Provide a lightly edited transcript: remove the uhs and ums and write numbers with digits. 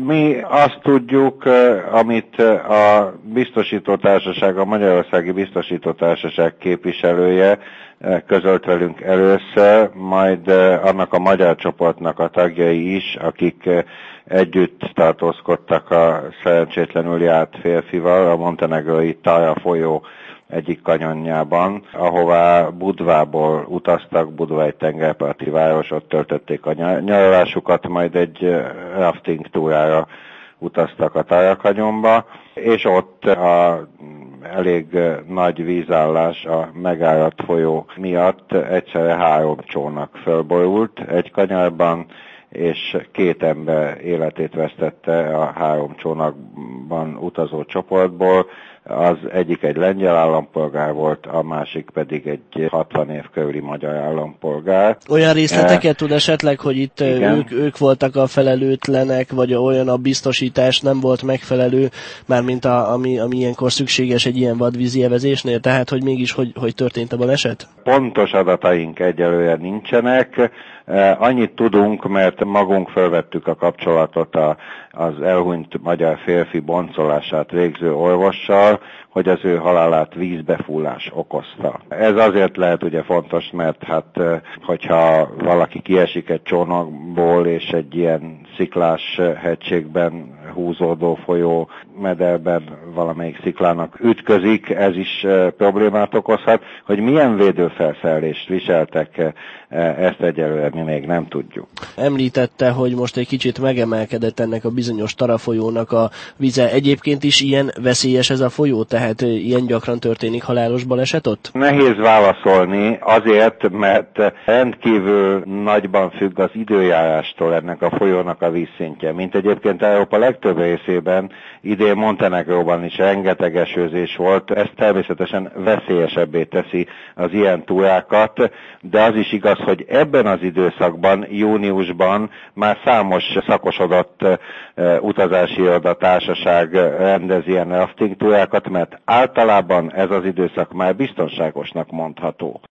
Mi azt tudjuk, amit a biztosítótársaság, a Magyarországi Biztosítótársaság képviselője közölt velünk először, majd annak a magyar csoportnak a tagjai is, akik együtt tartózkodtak a szerencsétlenül járt férfival a montenegrói Tara folyó egyik kanyonjában, ahová Budvából utaztak, Budva egy tengerparti város, ott töltötték a nyaralásukat, majd egy rafting túrára utaztak a Tara kanyonba, és ott a elég nagy vízállás a megáradt folyó miatt egyszerre 3 csónak fölborult egy kanyarban, és 2 ember életét vesztette a 3 csónakban utazó csoportból. Az egyik egy lengyel állampolgár volt, a másik pedig egy 60 év körüli magyar állampolgár. Olyan részleteket tud esetleg, hogy itt ők voltak a felelőtlenek, vagy olyan a biztosítás nem volt megfelelő, mármint ami ilyenkor szükséges egy ilyen vadvízi evezésnél, tehát hogy mégis hogy történt a baleset? Pontos adataink egyelőre nincsenek. Annyit tudunk, mert magunk felvettük a kapcsolatot az elhunyt magyar férfi boncolását végző orvossal, hogy az ő halálát vízbefúlás okozta. Ez azért lehet ugye fontos, mert hát hogyha valaki kiesik egy csónakból és egy ilyen sziklás hegységben húzódó folyó mederben valamelyik sziklának ütközik, ez is problémát okozhat. Hogy milyen védőfelszerelést viseltek, ezt egyelőre mi még nem tudjuk. Említette, hogy most egy kicsit megemelkedett ennek a bizonyos Tara folyónak a vize. Egyébként is ilyen veszélyes ez a folyó, tehát ilyen gyakran történik halálos baleset ott? Nehéz válaszolni azért, mert rendkívül nagyban függ az időjárástól ennek a folyónak a vízszintje. Mint egyébként Európa legtöbb részében, idén Montenegróban is rengeteg esőzés volt, ez természetesen veszélyesebbé teszi az ilyen túrákat, de az is igaz, hogy ebben az időszakban, júniusban már számos szakosodott utazási irodatársaság rendez ilyen rafting túrákat, mert általában ez az időszak már biztonságosnak mondható.